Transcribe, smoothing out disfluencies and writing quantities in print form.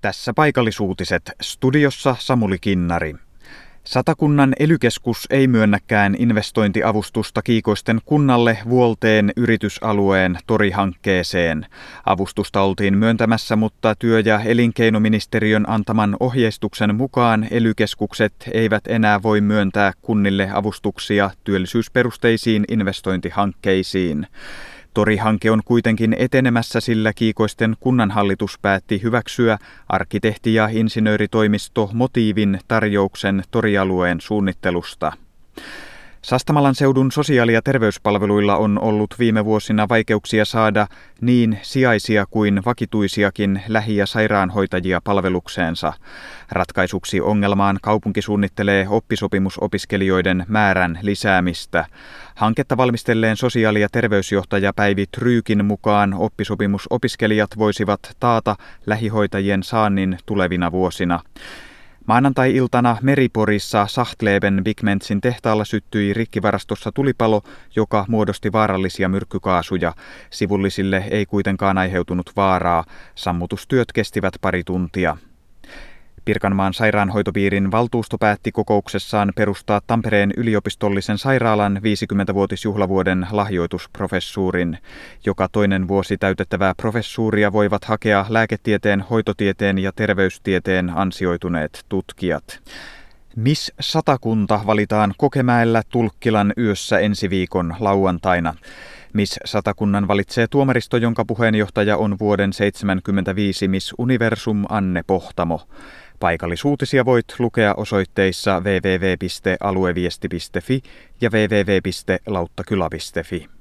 Tässä paikallisuutiset. Studiossa Samuli Kinnari. Satakunnan ely-keskus ei myönnäkään investointiavustusta Kiikoisten kunnalle Vuolteen yritysalueen torihankkeeseen. Avustusta oltiin myöntämässä, mutta työ- ja elinkeinoministeriön antaman ohjeistuksen mukaan ely-keskukset eivät enää voi myöntää kunnille avustuksia työllisyysperusteisiin investointihankkeisiin. Torihanke on kuitenkin etenemässä, sillä Kiikoisten kunnanhallitus päätti hyväksyä arkkitehti- ja insinööritoimisto Motiivin tarjouksen torialueen suunnittelusta. Sastamalan seudun sosiaali- ja terveyspalveluilla on ollut viime vuosina vaikeuksia saada niin sijaisia kuin vakituisiakin lähi- ja sairaanhoitajia palvelukseensa. Ratkaisuksi ongelmaan kaupunki suunnittelee oppisopimusopiskelijoiden määrän lisäämistä. Hanketta valmistelleen sosiaali- ja terveysjohtaja Päivi Tryykin mukaan oppisopimusopiskelijat voisivat taata lähihoitajien saannin tulevina vuosina. Maanantai-iltana Meriporissa Sachtleben Pigmentsin tehtaalla syttyi rikkivarastossa tulipalo, joka muodosti vaarallisia myrkkykaasuja. Sivullisille ei kuitenkaan aiheutunut vaaraa. Sammutustyöt kestivät pari tuntia. Pirkanmaan sairaanhoitopiirin valtuusto päätti kokouksessaan perustaa Tampereen yliopistollisen sairaalan 50-vuotisjuhlavuoden lahjoitusprofessuurin. Joka toinen vuosi täytettävää professuuria voivat hakea lääketieteen, hoitotieteen ja terveystieteen ansioituneet tutkijat. Miss Satakunta valitaan Kokemäellä Tulkkilan yössä ensi viikon lauantaina. Miss Satakunnan valitsee tuomaristo, jonka puheenjohtaja on vuoden 1975 Miss Universum Anne Pohtamo. Paikallisuutisia voit lukea osoitteissa www.alueviesti.fi ja www.lauttakylä.fi.